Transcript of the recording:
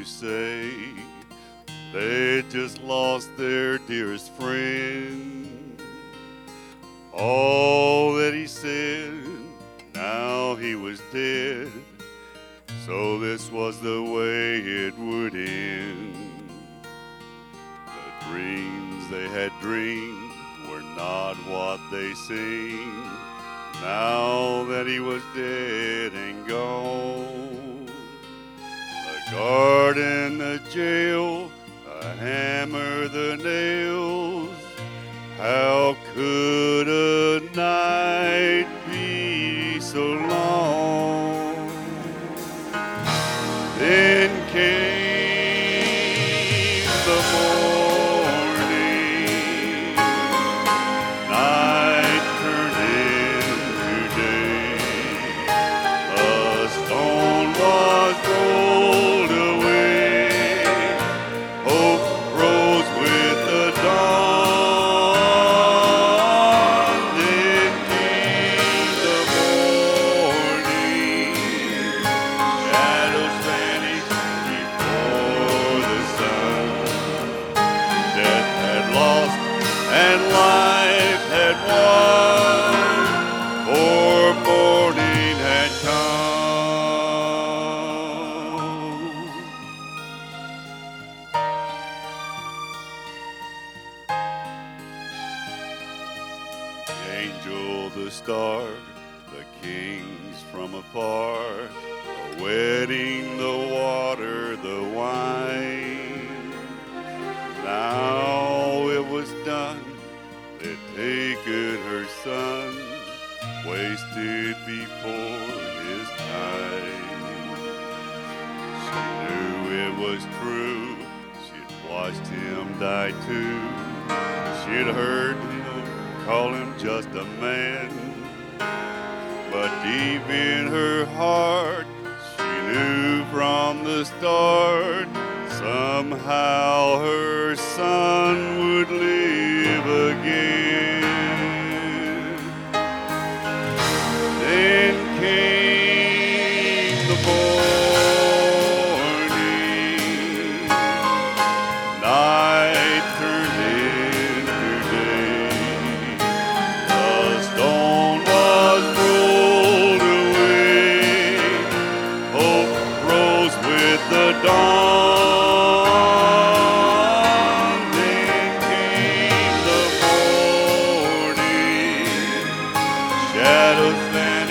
to say they just lost their dearest friend. All that he said, now he was dead, so this was the way it would end. The dreams they had dreamed were not what they seemed, now that he was dead and gone. The garden, the jail, the hammer, the nails, how could a night be so long? Then came the morning, night turned into day, the stone was rolled away, hope rose with the dawn. Then came the morning, shadows vanished before the sun. Death had lost and life had won, for morning had come. The angel, the star, the kings from afar, the wedding, the water, the wine. Now it was done, they'd taken her son, wasted before his time. She knew it was true, she'd watched him die too. She'd heard him call him just a man, but deep in her heart, she knew from the start, somehow her son would live again. Then came the morning, night turned into day, the stone was rolled away, hope rose with the dawn. Then came the morning, shadows vanished